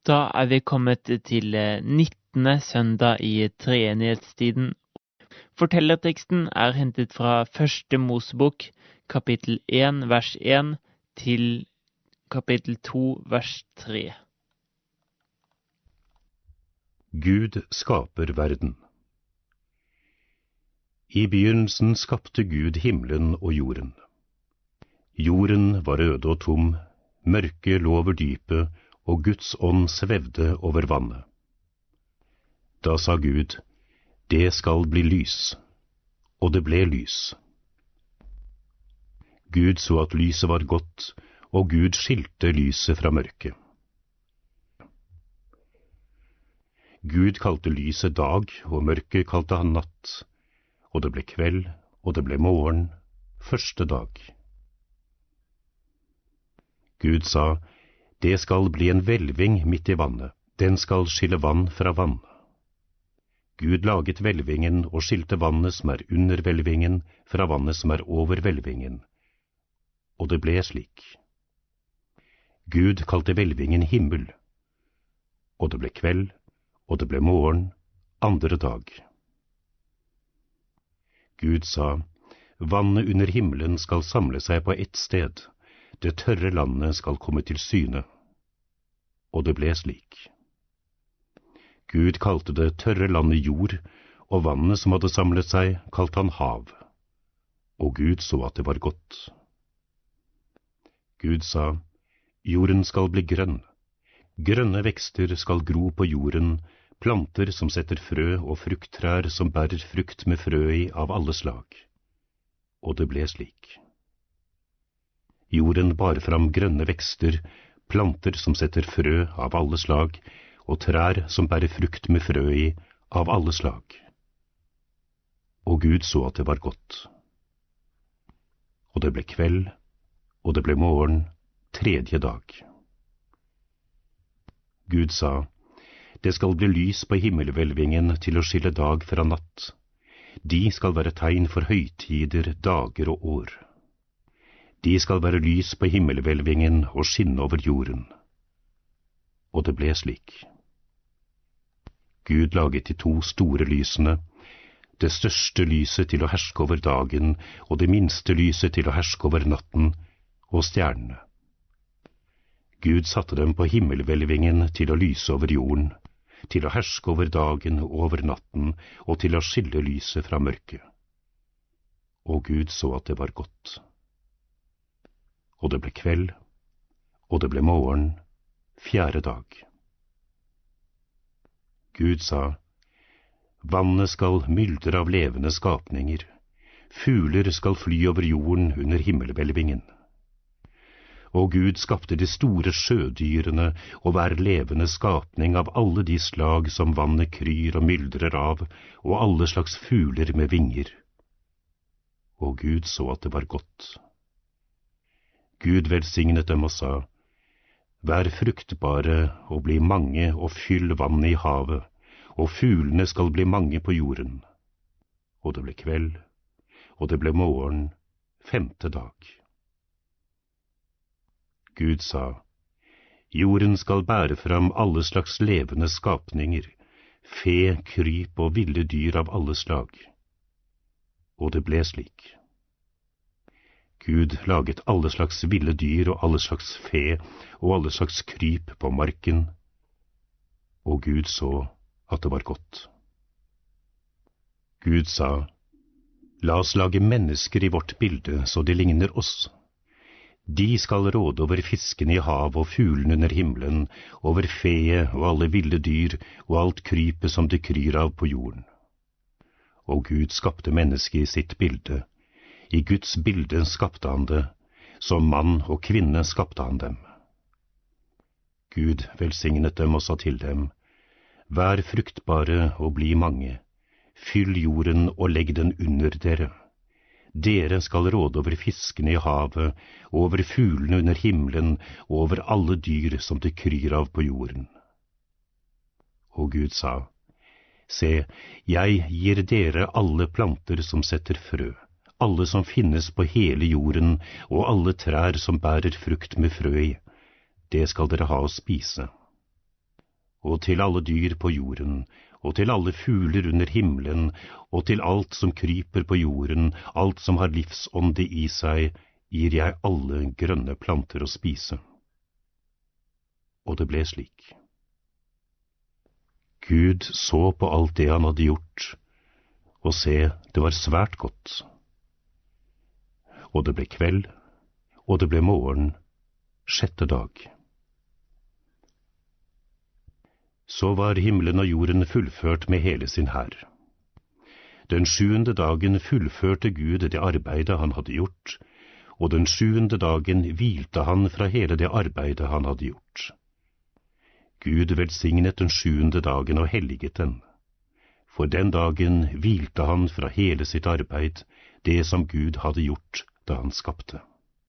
Da vi kommet til 19. søndag i treenighetstiden. Fortellerteksten hentet fra Første Mosebok, kapittel 1, vers 1, til kapittel 2, vers 3. Gud skaper verden. I begynnelsen skapte Gud himmelen og jorden. Jorden var øde og tom, mørket lå over dypet, og Guds ånd svevde over vannet. Da sa Gud, det skal bli lys, og det ble lys. Gud så at lyset var godt, og Gud skilte lyset fra mørket. Gud kalte lyset dag, og mørket kalte han natt, og det ble kveld, og det ble morgen, første dag. Gud sa, det skal bli en hvelving midt i vannet, den skal skille vann fra vann. Gud laget hvelvingen og skilte vannet som under hvelvingen fra vannet som over hvelvingen, og det ble slik. Gud kalte hvelvingen himmel, og det ble kveld, og det ble morgen, andre dag. Gud sa, vannet under himmelen skal samle seg på ett sted, det tørre landet skal komme til syne. Og det ble slik. Gud kalte det tørre landet jord, og vannet som hadde samlet seg, kalte han hav. Og Gud så at det var godt. Gud sa, jorden skal bli grønn. Grønne vekster skal gro på jorden, planter som setter frø og frukttrær som bærer frukt med frø i av alle slag. Og det ble slik. Jorden bar fram grønne vekster, planter som setter frø av alle slag, og trær som bærer frukt med frø i av alle slag. Og Gud så at det var godt. Og det ble kveld, og det ble morgen, tredje dag. Gud sa, det skal bli lys på himmelhvelvingen til å skille dag fra natt. De skal være tegn for høytider, dager og år. De skal være lys på himmelhvelvingen og skinne over jorden. Og det ble slik. Gud laget de to store lysene, det største lyset til å herske over dagen, og det minste lyset til å herske over natten, og stjernene. Gud satte dem på himmelhvelvingen til å lyse over jorden, til å herske over dagen og over natten, og til å skille lyset fra mørket. Og Gud så at det var godt. Og det ble kveld, og det ble morgen, fjerde dag. Gud sa, vannet skal myldre av levende skapninger, fugler skal fly over jorden under himmelhvelvingen. Og Gud skapte de store sjødyrene og hver levende skapning av alle de slag som vannet kryr og myldrer av, og alle slags fugler med vinger. Og Gud så at det var godt. Gud velsignet dem og sa, vær fruktbare og bli mange og fyll vannet i havet, og fuglene skal bli mange på jorden. Og det ble kveld, og det ble morgen, femte dag. Gud sa, jorden skal bære fram alle slags levende skapninger, fe, kryp og ville dyr av alle slag. Og det ble slik. Gud laget alle slags ville dyr og alle slags fe og alle slags kryp på marken, og Gud så at det var godt. Gud sa, la oss lage mennesker i vårt bilde så de ligner oss. De skal råde over fiskene i hav og fuglene under himmelen, over feet og alle ville dyr og alt krypet som det kryr av på jorden. Og Gud skapte mennesket i sitt bilde. I Guds bilde skapte han det, som mann og kvinne skapte han dem. Gud velsignet dem og sa til dem, vær fruktbare og bli mange, fyll jorden og legg den under dere. Dere skal råde over fiskene i havet, over fuglene under himmelen, og over alle dyr som det kryr av på jorden. Og Gud sa, se, jeg gir dere alle planter som setter frø, alle som finnes på hele jorden, og alle trær som bærer frukt med frø i, det skal dere ha å spise. og til alle dyr på jorden, og til alle fugler under himmelen, og til alt som kryper på jorden, alt som har livsånde i seg, gir jeg alle grønne planter å spise. Og det ble slik. Gud så på alt det han hadde gjort, og se, det var svært godt. Og det ble kveld, og det ble morgen, 6. dag. Så var himmelen og jorden fullført med hele sin hær. Den 7. dagen fullførte Gud det arbeidet han hadde gjort, og den 7. dagen hvilte han fra hele det arbeidet han hadde gjort. Gud velsignet den 7. dagen og helliget den. For den dagen hvilte han fra hele sitt arbeid, det som Gud hadde gjort da han skapte.